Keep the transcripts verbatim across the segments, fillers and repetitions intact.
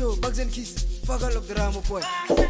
Joe, Bugs and Keys, fagal of drama boy.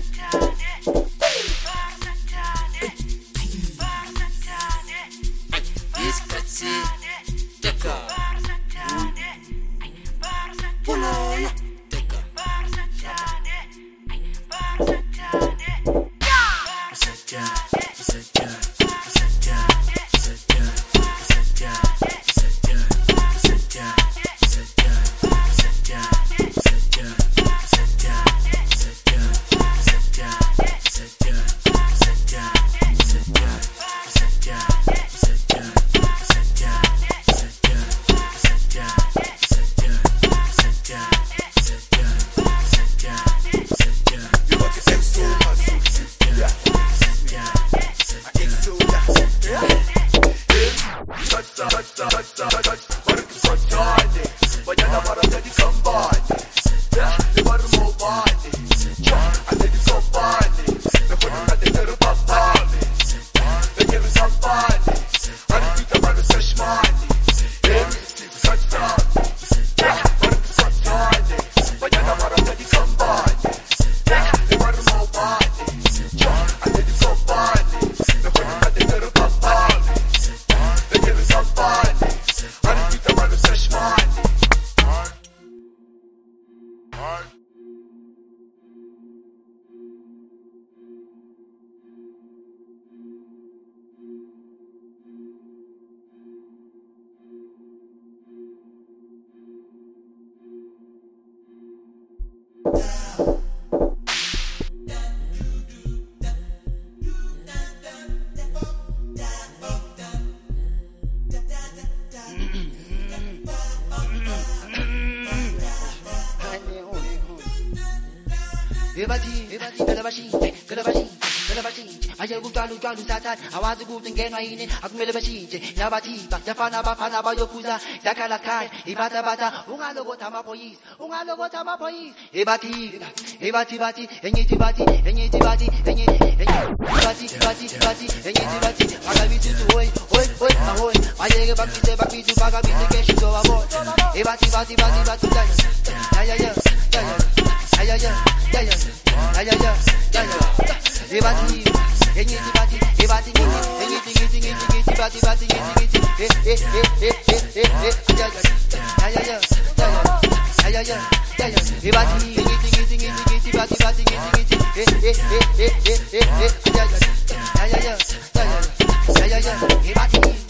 Awazi kutengena ini akumele bashinje nabathiba yafana bafana bayophuza yakhalakhala ibata bata ungalokotha amaphoyisa ungalokotha amaphoyisa ebathi ebathi bathi enyithi bathi enyithi bathi enyithi bathi bathi bathi enyithi bathi akabithi hoy hoy hoy ahoy ayeke bakise bakithi bakabithi keshi zowabo ebathi bathi bathi bathi ya ya ya ya ya ya ya ya ya ya ya ya ebathi enyithi bathi ebathi enyithi enyithi enyithi enyithi bathi bathi enyithi enyithi eh eh eh eh eh ya ya ya ya ya ya ya ya ya ebathi enyithi enyithi enyithi enyithi bathi bathi enyithi enyithi eh eh eh eh eh eh ya ya ya ya ya ya ya ya ya ebathi